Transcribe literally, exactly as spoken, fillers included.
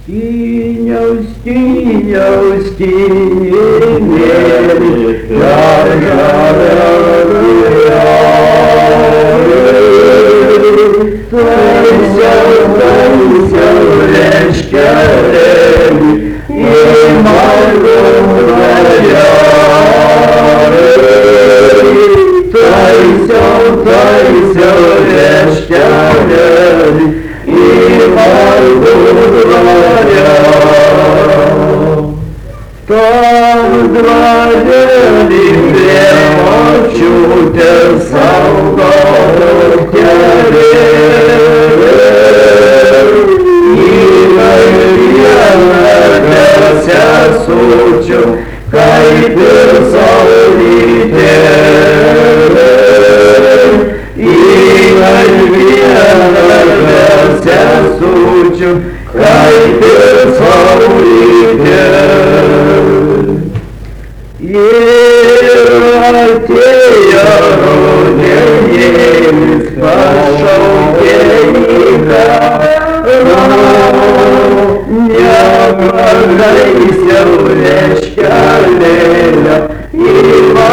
Styniau, styniau, stynėli, taisiau, taisiau, leškelėli, į margumą taisiau, taisiau, leškelėli, į margumą tam dvarelį prie močiutės saugojo kelią. Sesučiau, kaip ir saulytė, į vieną sesučiau, kaip ir saulytė. Ir atėjo rudenėlis, pašaukė į karą, nepadaisiau leškelėlio į